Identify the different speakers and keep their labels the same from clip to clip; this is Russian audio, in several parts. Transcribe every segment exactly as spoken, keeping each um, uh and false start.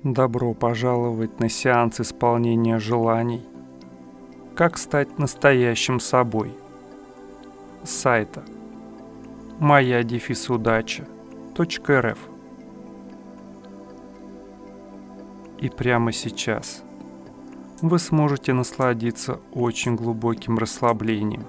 Speaker 1: Добро пожаловать на сеанс исполнения желаний. Как стать настоящим собой. С сайта моя дефис удача точка эр эф. И прямо сейчас вы сможете насладиться очень глубоким расслаблением.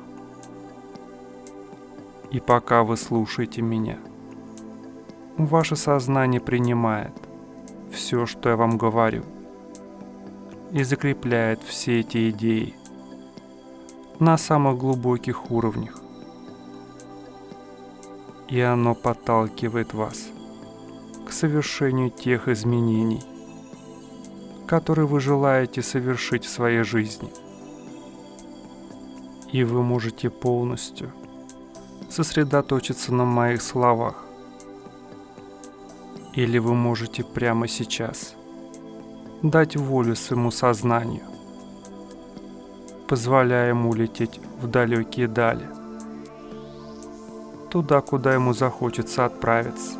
Speaker 1: И пока вы слушаете меня, ваше сознание принимает все, что я вам говорю, и закрепляет все эти идеи на самых глубоких уровнях. И оно подталкивает вас к совершению тех изменений, которые вы желаете совершить в своей жизни. И вы можете полностью сосредоточиться на моих словах. Или вы можете прямо сейчас дать волю своему сознанию, позволяя ему лететь в далекие дали, туда, куда ему захочется отправиться.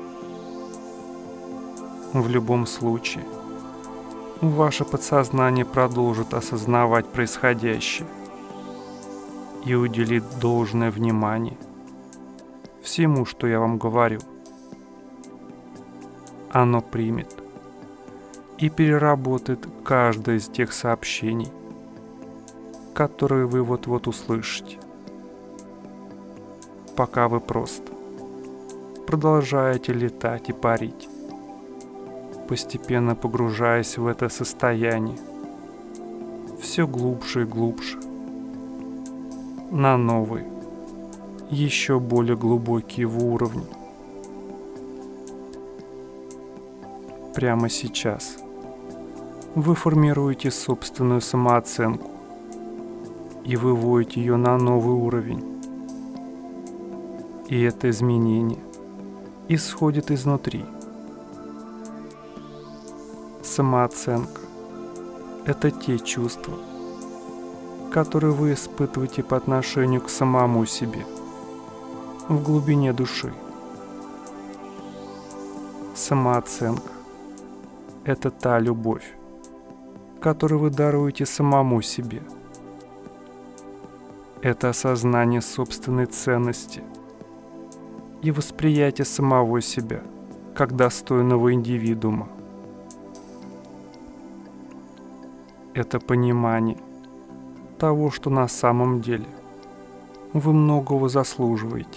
Speaker 1: В любом случае, ваше подсознание продолжит осознавать происходящее и уделит должное внимание всему, что я вам говорю. Оно примет и переработает каждое из тех сообщений, которые вы вот-вот услышите, пока вы просто продолжаете летать и парить, постепенно погружаясь в это состояние все глубже и глубже, на новые, еще более глубокие уровни. Прямо сейчас вы формируете собственную самооценку и выводите ее на новый уровень. И это изменение исходит изнутри. Самооценка – это те чувства, которые вы испытываете по отношению к самому себе в глубине души. Самооценка – это та любовь, которую вы даруете самому себе. Это осознание собственной ценности и восприятие самого себя как достойного индивидуума. Это понимание того, что на самом деле вы многого заслуживаете.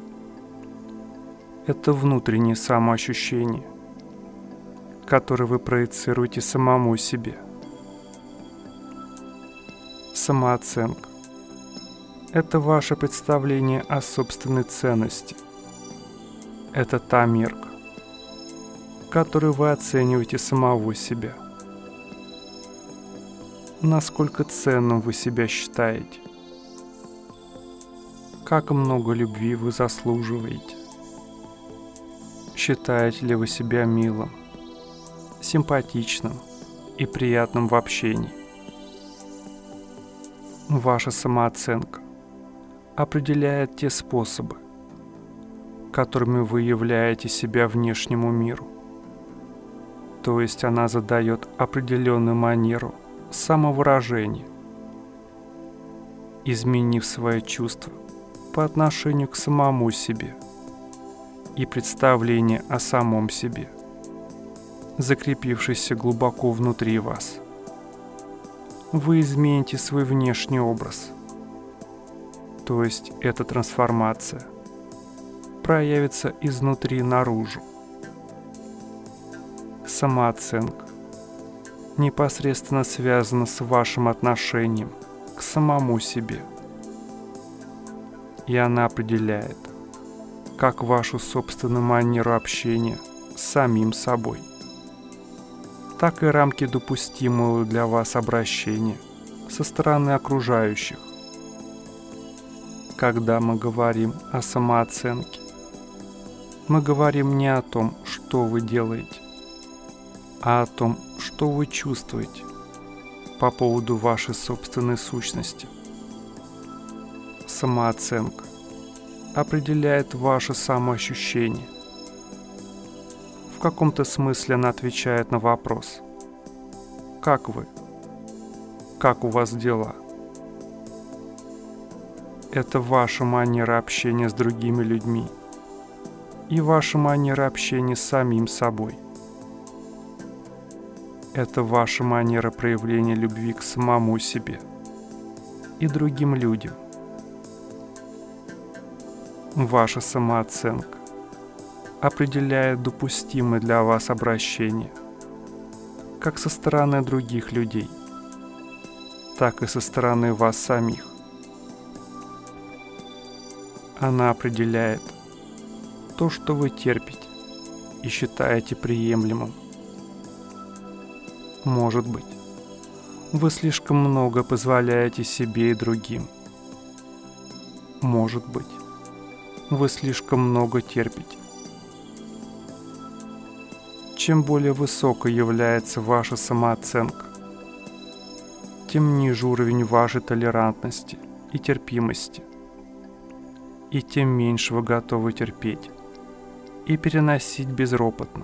Speaker 1: Это внутреннее самоощущение, которое вы проецируете самому себе. Самооценка – это ваше представление о собственной ценности. Это та мерка, которой вы оцениваете самого себя. Насколько ценным вы себя считаете? Как много любви вы заслуживаете? Считаете ли вы себя милым, симпатичным и приятным в общении? Ваша самооценка определяет те способы, которыми вы являете себя внешнему миру. То есть она задает определенную манеру самовыражения, изменив свои чувства по отношению к самому себе и представление о самом себе, закрепившееся глубоко внутри вас. Вы измените свой внешний образ, то есть эта трансформация проявится изнутри наружу. Самооценка непосредственно связана с вашим отношением к самому себе, и она определяет как вашу собственную манеру общения с самим собой, так и рамки допустимого для вас обращения со стороны окружающих. Когда мы говорим о самооценке, мы говорим не о том, что вы делаете, а о том, что вы чувствуете по поводу вашей собственной сущности. Самооценка определяет ваше самоощущение, В каком-то смысле она отвечает на вопрос: «Как вы? Как у вас дела?» Это ваша манера общения с другими людьми и ваша манера общения с самим собой. Это ваша манера проявления любви к самому себе и другим людям. Ваша самооценка определяет допустимое для вас обращение как со стороны других людей, так и со стороны вас самих. Она определяет то, что вы терпите и считаете приемлемым. Может быть, вы слишком много позволяете себе и другим. Может быть, вы слишком много терпите. Чем более высокой является ваша самооценка, тем ниже уровень вашей толерантности и терпимости, и тем меньше вы готовы терпеть и переносить безропотно.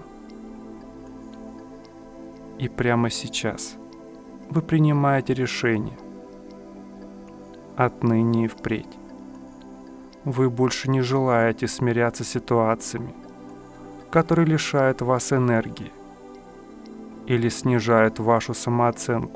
Speaker 1: И прямо сейчас вы принимаете решение. Отныне и впредь вы больше не желаете смиряться с ситуациями, которые лишают вас энергии или снижают вашу самооценку.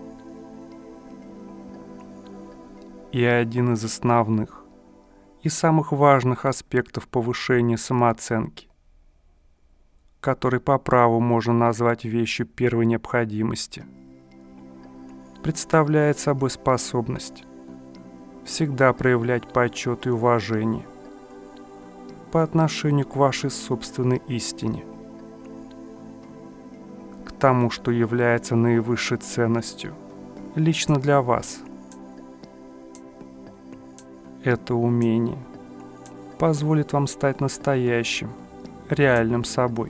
Speaker 1: И один из основных и самых важных аспектов повышения самооценки, который по праву можно назвать вещью первой необходимости, представляет собой способность всегда проявлять почет и уважение по отношению к вашей собственной истине, к тому, что является наивысшей ценностью лично для вас. Это умение позволит вам стать настоящим, реальным собой.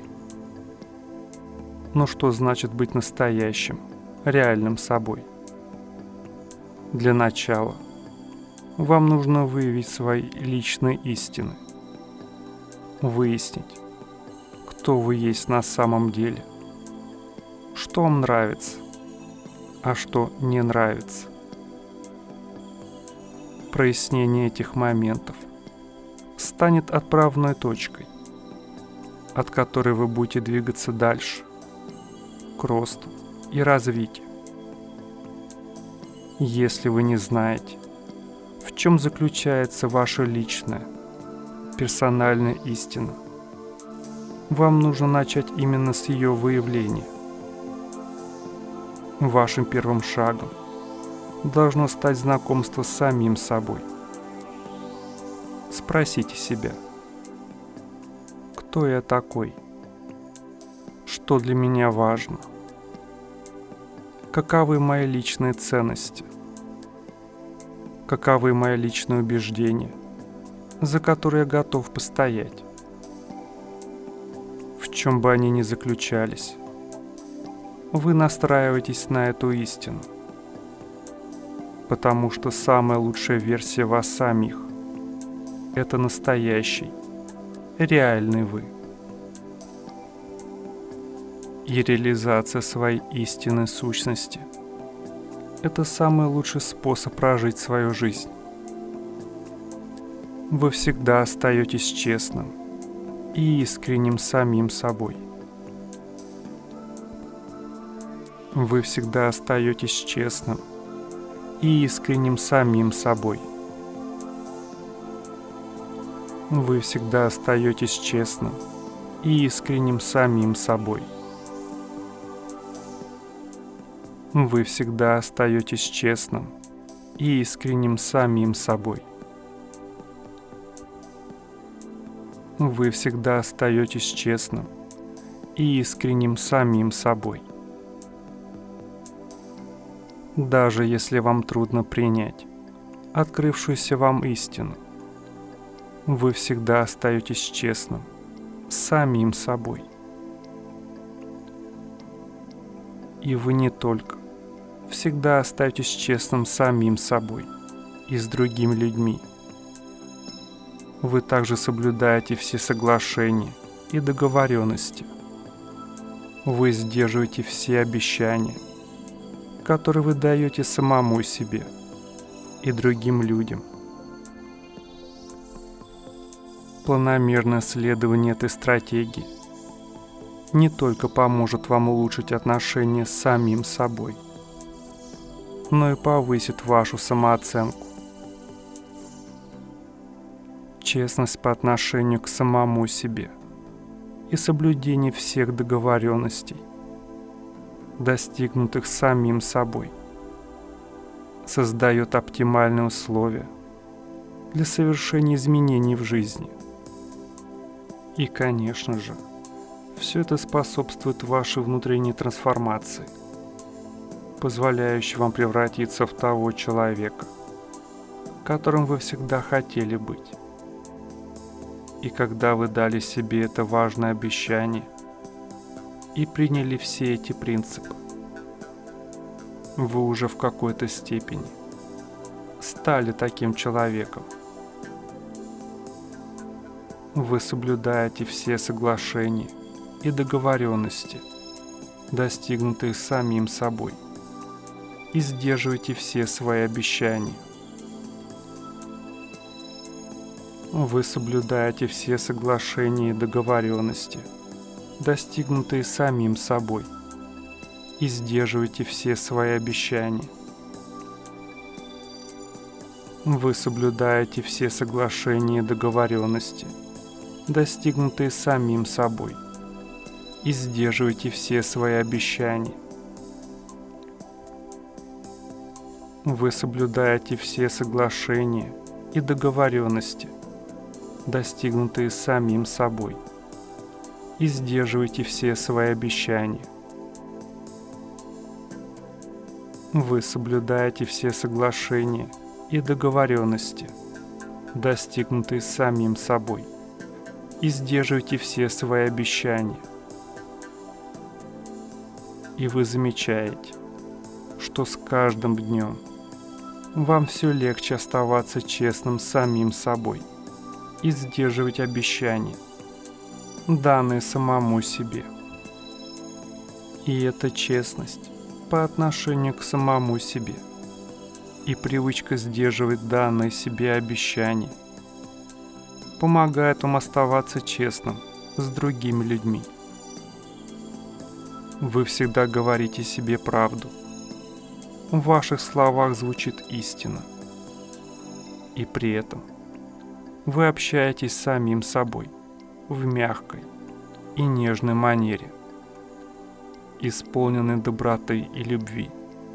Speaker 1: Но что значит быть настоящим, реальным собой? Для начала вам нужно выявить свои личные истины, выяснить, кто вы есть на самом деле, что вам нравится, а что не нравится. Прояснение этих моментов станет отправной точкой, от которой вы будете двигаться дальше, к росту и развитию. Если вы не знаете, в чем заключается ваша личная, персональная истина, вам нужно начать именно с ее выявления. Вашим первым шагом должно стать знакомство с самим собой. Спросите себя: кто я такой? Что для меня важно? Каковы мои личные ценности? Каковы мои личные убеждения, за которые я готов постоять? В чем бы они ни заключались, вы настраиваетесь на эту истину, потому что самая лучшая версия вас самих — это настоящий, реальный вы. И реализация своей истинной сущности — это самый лучший способ прожить свою жизнь. Вы всегда остаетесь честным и искренним самим собой. Вы всегда остаетесь честным и искренним самим собой. Вы всегда остаетесь честным и искренним самим собой. Вы всегда остаетесь честным и искренним самим собой. Вы всегда остаетесь честным и искренним самим собой. Даже если вам трудно принять открывшуюся вам истину, вы всегда остаетесь честным с самим собой. И вы не только всегда остаетесь честным с самим собой и с другими людьми. Вы также соблюдаете все соглашения и договоренности, Вы сдерживаете все обещания, которые вы даете самому себе и другим людям. Планомерное следование этой стратегии не только поможет вам улучшить отношения с самим собой, но и повысит вашу самооценку. Честность по отношению к самому себе и соблюдение всех договоренностей, достигнутых самим собой, создает оптимальные условия для совершения изменений в жизни. И, конечно же, все это способствует вашей внутренней трансформации, позволяющей вам превратиться в того человека, которым вы всегда хотели быть. И когда вы дали себе это важное обещание и приняли все эти принципы, вы уже в какой-то степени стали таким человеком. Вы соблюдаете все соглашения и договоренности, достигнутые самим собой, и сдерживаете все свои обещания. Вы соблюдаете все соглашения и договоренности, достигнутые самим собой, и сдерживаете все свои обещания. Вы соблюдаете все соглашения и договоренности, достигнутые самим собой, и сдерживаете все свои обещания. Вы соблюдаете все соглашения и договоренности, достигнутые самим собой, и сдерживаете все свои обещания. Вы соблюдаете все соглашения и договоренности, достигнутые самим собой, и сдерживаете все свои обещания. И вы замечаете, что с каждым днем вам все легче оставаться честным с самим собой и сдерживать обещания, данные самому себе. И эта честность по отношению к самому себе и привычка сдерживать данные себе обещания помогает вам оставаться честным с другими людьми. Вы всегда говорите себе правду. В ваших словах звучит истина. И при этом вы общаетесь с самим собой в мягкой и нежной манере, исполненной доброты и любви,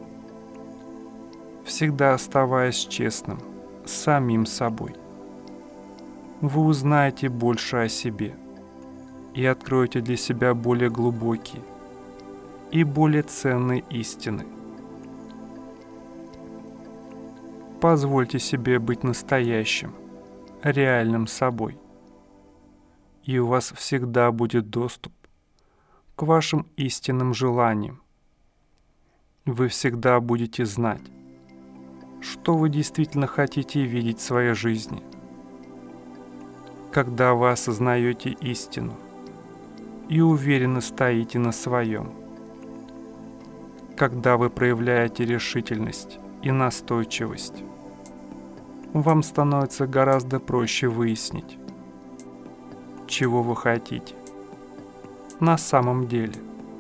Speaker 1: всегда оставаясь честным с самим собой. Вы узнаете больше о себе и откроете для себя более глубокие и более ценные истины. Позвольте себе быть настоящим, реальным собой, и у вас всегда будет доступ к вашим истинным желаниям. Вы всегда будете знать, что вы действительно хотите видеть в своей жизни. Когда вы осознаете истину и уверенно стоите на своем, когда вы проявляете решительность и настойчивость, вам становится гораздо проще выяснить, чего вы хотите на самом деле.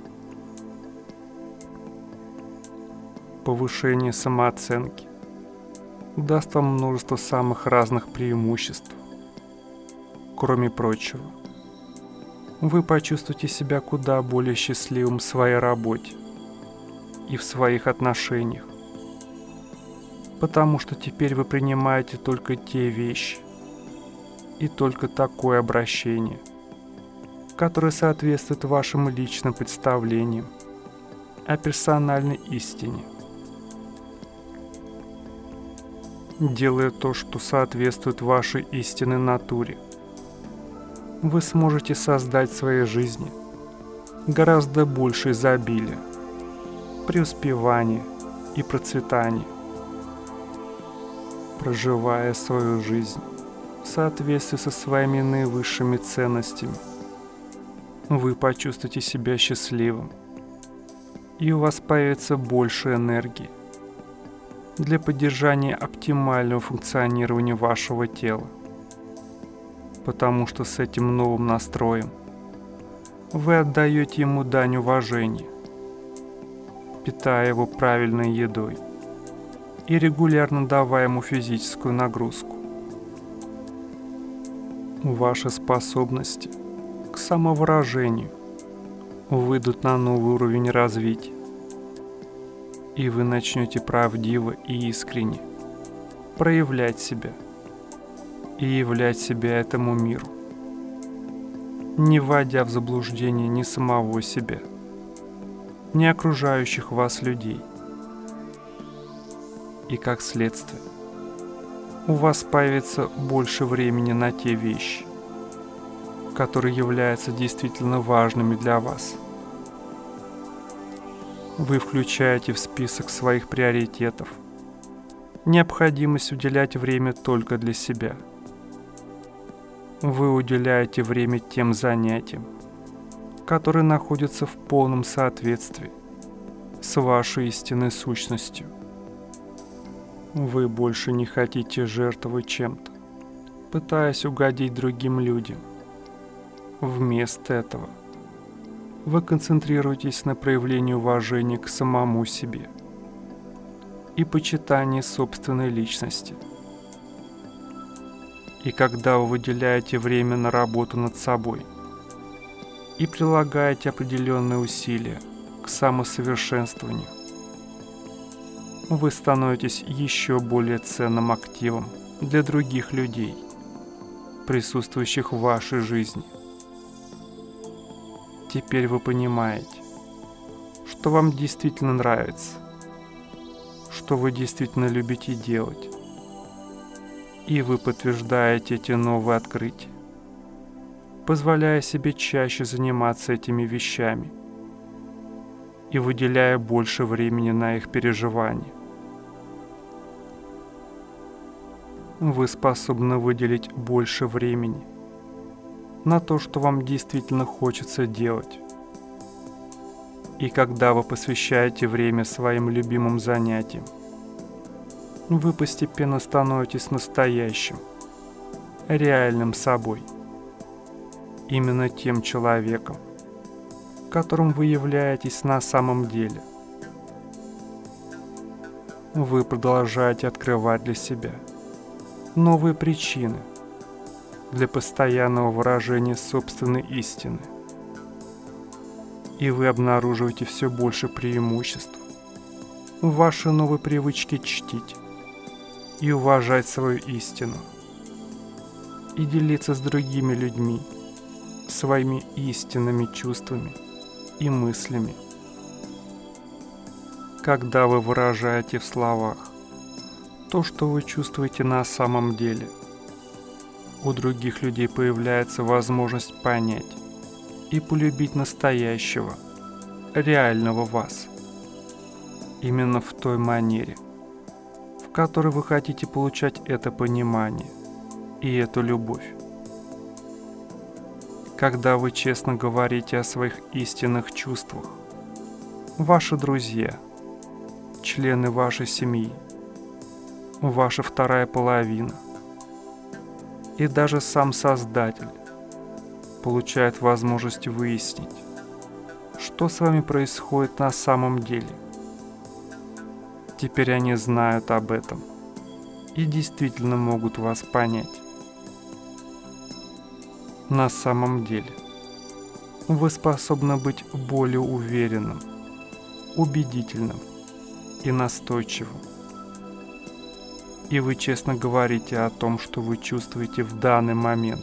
Speaker 1: Повышение самооценки даст вам множество самых разных преимуществ. Кроме прочего, вы почувствуете себя куда более счастливым в своей работе и в своих отношениях, потому что теперь вы принимаете только те вещи и только такое обращение, которое соответствует вашим личным представлениям о персональной истине. Делая то, что соответствует вашей истинной натуре, вы сможете создать в своей жизни гораздо больше изобилия, преуспевания и процветания. Проживая свою жизнь в соответствии со своими наивысшими ценностями, вы почувствуете себя счастливым, и у вас появится больше энергии для поддержания оптимального функционирования вашего тела, потому что с этим новым настроем вы отдаете ему дань уважения, питая его правильной едой и регулярно давая ему физическую нагрузку. Ваши способности к самовыражению выйдут на новый уровень развития, и вы начнете правдиво и искренне проявлять себя и являть себя этому миру, не вводя в заблуждение ни самого себя, ни окружающих вас людей. И как следствие, у вас появится больше времени на те вещи, которые являются действительно важными для вас. Вы включаете в список своих приоритетов необходимость уделять время только для себя. Вы уделяете время тем занятиям, которые находятся в полном соответствии с вашей истинной сущностью. Вы больше не хотите жертвовать чем-то, пытаясь угодить другим людям. Вместо этого вы концентрируетесь на проявлении уважения к самому себе и почитании собственной личности. И когда вы выделяете время на работу над собой и прилагаете определенные усилия к самосовершенствованию, вы становитесь еще более ценным активом для других людей, присутствующих в вашей жизни. Теперь вы понимаете, что вам действительно нравится, что вы действительно любите делать, и вы подтверждаете эти новые открытия, позволяя себе чаще заниматься этими вещами и выделяя больше времени на их переживание. Вы способны выделить больше времени на то, что вам действительно хочется делать. И когда вы посвящаете время своим любимым занятиям, вы постепенно становитесь настоящим, реальным собой, именно тем человеком, которым вы являетесь на самом деле. Вы продолжаете открывать для себя новые причины для постоянного выражения собственной истины. И вы обнаруживаете все больше преимуществ в вашей новой привычке чтить и уважать свою истину, и делиться с другими людьми своими истинными чувствами и мыслями. Когда вы выражаете в словах то, что вы чувствуете на самом деле, у других людей появляется возможность понять и полюбить настоящего, реального вас. Именно в той манере, в которой вы хотите получать это понимание и эту любовь. Когда вы честно говорите о своих истинных чувствах, ваши друзья, члены вашей семьи, ваша вторая половина и даже сам Создатель получают возможность выяснить, что с вами происходит на самом деле. Теперь они знают об этом и действительно могут вас понять. На самом деле, вы способны быть более уверенным, убедительным и настойчивым. И вы честно говорите о том, что вы чувствуете в данный момент.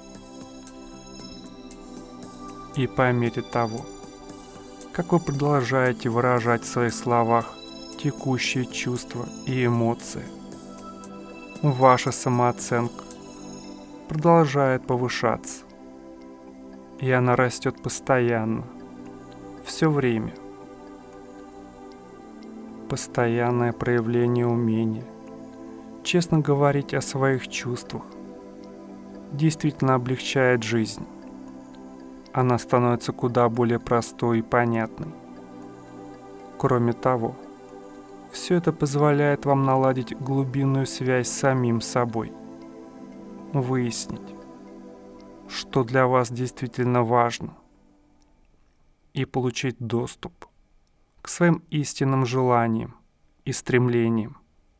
Speaker 1: И по мере того, как вы продолжаете выражать в своих словах текущие чувства и эмоции, ваша самооценка продолжает повышаться, и она растет постоянно, все время. Постоянное проявление умения честно говорить о своих чувствах действительно облегчает жизнь она становится куда более простой и понятной. Кроме того, все это позволяет вам наладить глубинную связь с самим собой, выяснить, что для вас действительно важно, и получить доступ к своим истинным желаниям и стремлениям.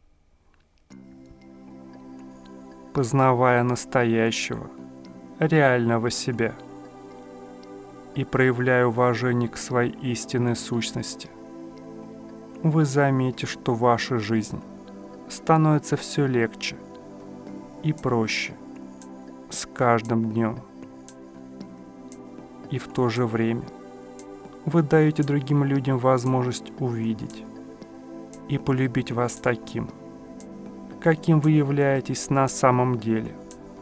Speaker 1: Познавая настоящего, реального себя и проявляя уважение к своей истинной сущности, вы заметите, что ваша жизнь становится все легче и проще с каждым днем. И в то же время вы даете другим людям возможность увидеть и полюбить вас таким, каким вы являетесь на самом деле.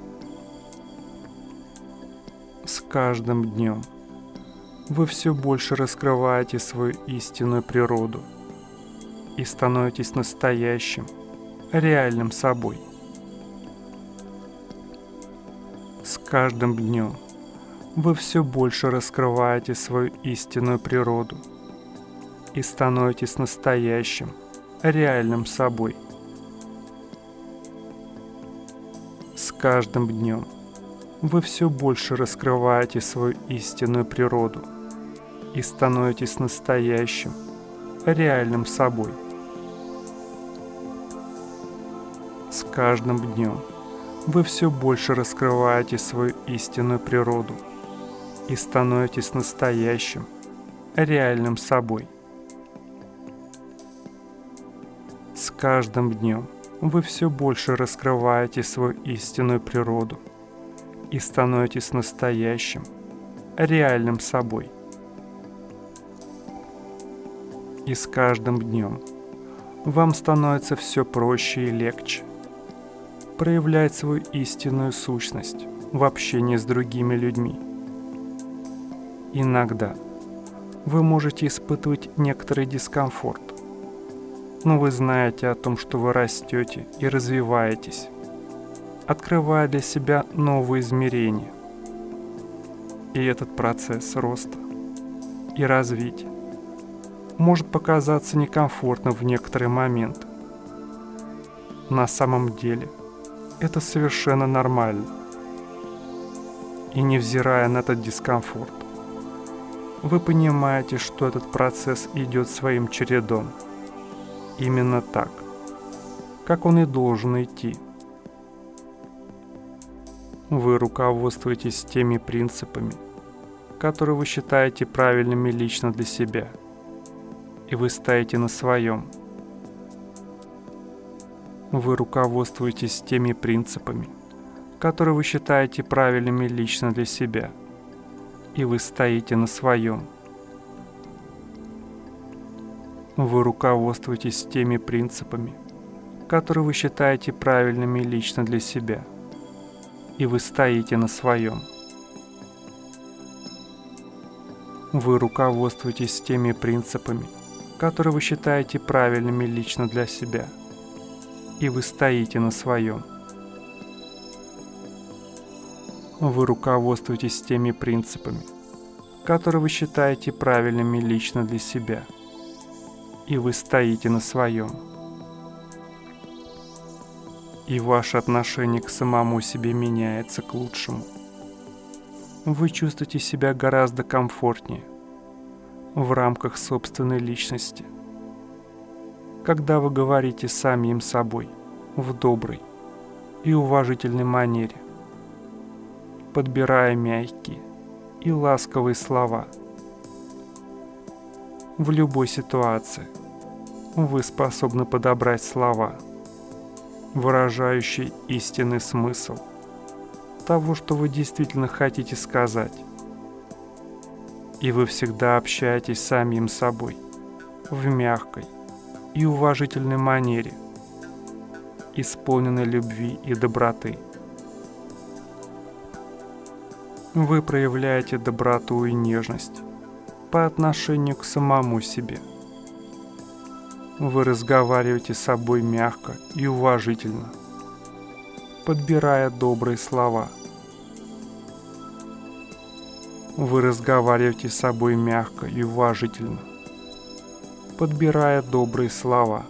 Speaker 1: С каждым днем вы все больше раскрываете свою истинную природу и становитесь настоящим, реальным собой. С каждым днем вы все больше раскрываете свою истинную природу и становитесь настоящим, реальным собой. С каждым днем вы все больше раскрываете свою истинную природу и становитесь настоящим, реальным собой. С каждым днем вы все больше раскрываете свою истинную природу и становитесь настоящим, реальным собой. С каждым днем вы все больше раскрываете свою истинную природу и становитесь настоящим, реальным собой. И с каждым днем вам становится все проще и легче проявлять свою истинную сущность в общении с другими людьми. Иногда вы можете испытывать некоторый дискомфорт, но вы знаете о том, что вы растете и развиваетесь, открывая для себя новые измерения. И этот процесс роста и развития может показаться некомфортным в некоторые моменты. На самом деле это совершенно нормально. И невзирая на этот дискомфорт, вы понимаете, что этот процесс идет своим чередом. Именно так, как он и должен идти. Вы руководствуетесь теми принципами, которые вы считаете правильными лично для себя, и вы стоите на своем. Вы руководствуетесь теми принципами, которые вы считаете правильными лично для себя, и вы стоите на своем. Вы руководствуетесь теми принципами, которые вы считаете правильными лично для себя, и вы стоите на своем. Вы руководствуетесь теми принципами, которые вы считаете правильными лично для себя, и вы стоите на своем. Вы руководствуетесь теми принципами, которые вы считаете правильными лично для себя, и вы стоите на своем. И ваше отношение к самому себе меняется к лучшему. Вы чувствуете себя гораздо комфортнее в рамках собственной личности, когда вы говорите с самим собой в доброй и уважительной манере, подбирая мягкие и ласковые слова. В любой ситуации вы способны подобрать слова, выражающие истинный смысл того, что вы действительно хотите сказать. И вы всегда общаетесь с самим собой в мягкой и уважительной манере, исполненной любви и доброты. Вы проявляете доброту и нежность по отношению к самому себе. Вы разговариваете с собой мягко и уважительно, подбирая добрые слова. Вы разговариваете с собой мягко и уважительно, подбирая добрые слова.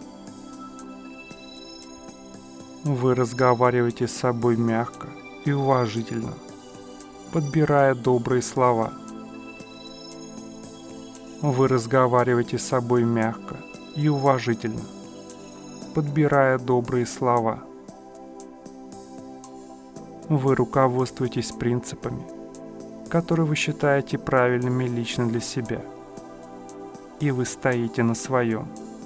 Speaker 1: Вы разговариваете с собой мягко и уважительно, подбирая добрые слова. Вы разговариваете с собой мягко и уважительно, подбирая добрые слова. Вы руководствуетесь принципами, которые вы считаете правильными лично для себя, и вы стоите на своем.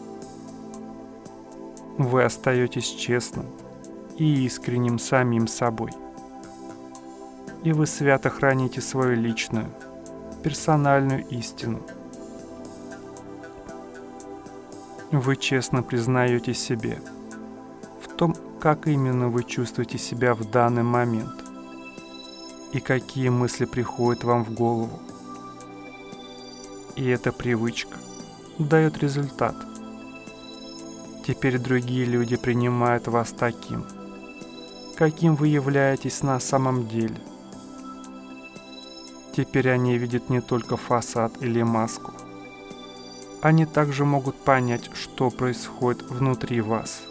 Speaker 1: Вы остаетесь честным и искренним самим собой, и вы свято храните свою личную, персональную истину. Вы честно признаете себе в том, как именно вы чувствуете себя в данный момент и какие мысли приходят вам в голову. И эта привычка дает результат. Теперь другие люди принимают вас таким, каким вы являетесь на самом деле. Теперь они видят не только фасад или маску. Они также могут понять, что происходит внутри вас.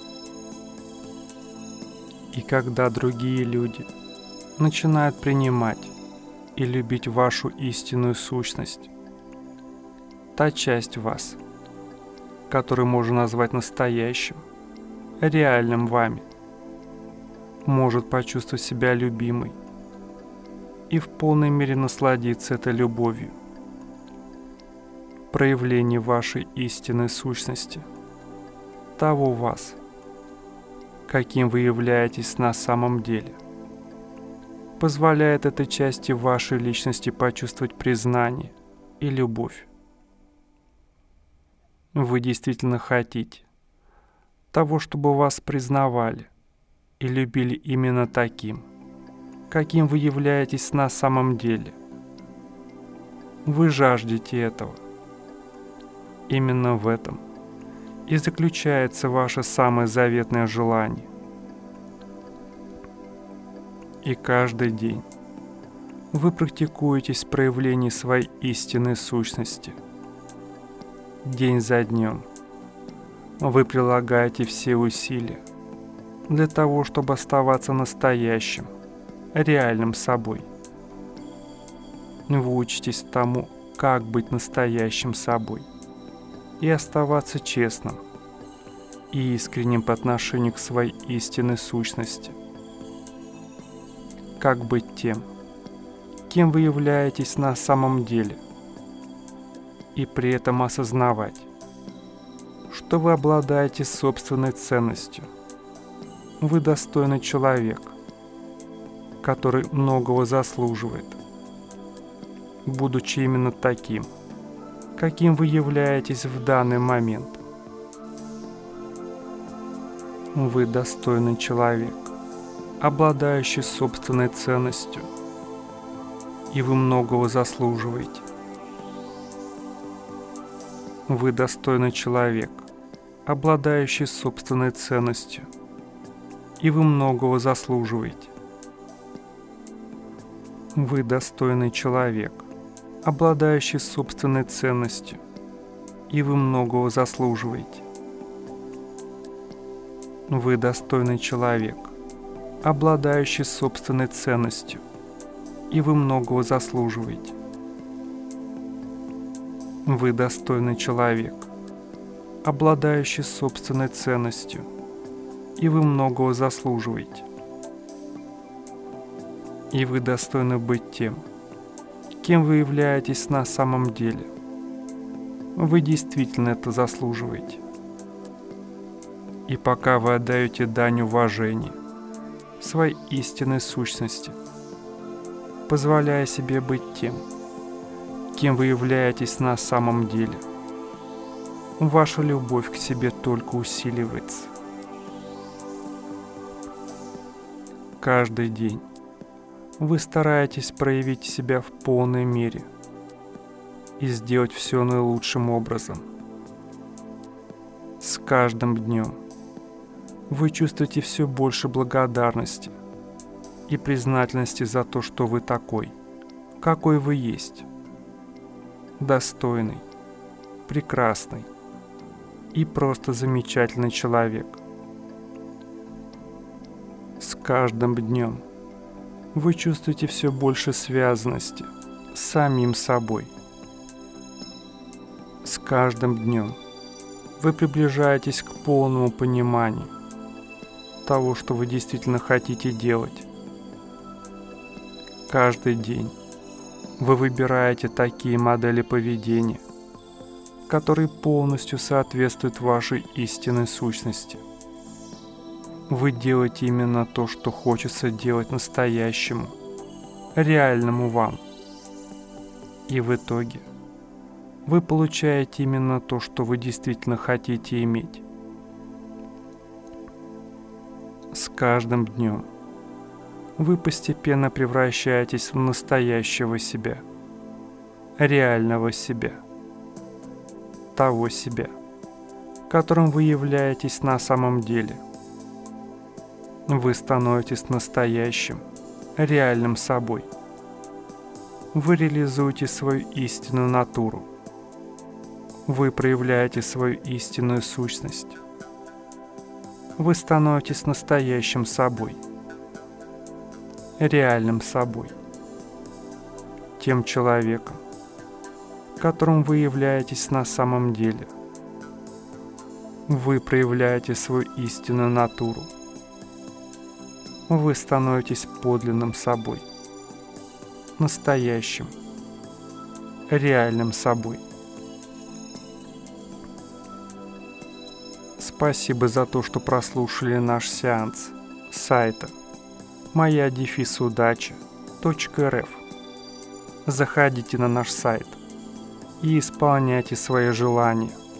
Speaker 1: И когда другие люди начинают принимать и любить вашу истинную сущность, та часть вас, которую можно назвать настоящим, реальным вами, может почувствовать себя любимой и в полной мере насладиться этой любовью. Проявление вашей истинной сущности, того вас, каким вы являетесь на самом деле, позволяет этой части вашей личности почувствовать признание и любовь. Вы действительно хотите того, чтобы вас признавали и любили именно таким, каким вы являетесь на самом деле. Вы жаждете этого. Именно в этом и заключается ваше самое заветное желание. И каждый день вы практикуетесь в проявлении своей истинной сущности. День за днем вы прилагаете все усилия для того, чтобы оставаться настоящим, реальным собой. Вы учитесь тому, как быть настоящим собой и оставаться честным и искренним по отношению к своей истинной сущности. Как быть тем, кем вы являетесь на самом деле, и при этом осознавать, что вы обладаете собственной ценностью. Вы достойный человек, который многого заслуживает, будучи именно таким, каким вы являетесь в данный момент. Вы достойный человек, обладающий собственной ценностью, и вы многого заслуживаете. Вы достойный человек, обладающий собственной ценностью, и вы многого заслуживаете. Вы достойный человек, обладающий собственной ценностью, и вы многого заслуживаете. Вы достойный человек, обладающий собственной ценностью, и вы многого заслуживаете. Вы достойный человек, обладающий собственной ценностью, и вы многого заслуживаете. И вы достойны быть тем, кем вы являетесь на самом деле. Вы действительно это заслуживаете. И пока вы отдаете дань уважения своей истинной сущности, позволяя себе быть тем, кем вы являетесь на самом деле, ваша любовь к себе только усиливается. Каждый день вы стараетесь проявить себя в полной мере и сделать все наилучшим образом. С каждым днем вы чувствуете все больше благодарности и признательности за то, что вы такой, какой вы есть. Достойный, прекрасный и просто замечательный человек. С каждым днем вы чувствуете все больше связанности с самим собой. С каждым днем вы приближаетесь к полному пониманию того, что вы действительно хотите делать. Каждый день вы выбираете такие модели поведения, которые полностью соответствуют вашей истинной сущности. Вы делаете именно то, что хочется делать настоящему, реальному вам. И в итоге вы получаете именно то, что вы действительно хотите иметь. С каждым днем вы постепенно превращаетесь в настоящего себя, реального себя, того себя, которым вы являетесь на самом деле. Вы становитесь настоящим, реальным собой. Вы реализуете свою истинную натуру. Вы проявляете свою истинную сущность. Вы становитесь настоящим собой, реальным собой, тем человеком, которым вы являетесь на самом деле. Вы проявляете свою истинную натуру. Вы становитесь подлинным собой, настоящим, реальным собой. Спасибо за то, что прослушали наш сеанс с сайта моя дефис удача точка эр эф. Заходите на наш сайт и исполняйте свои желания.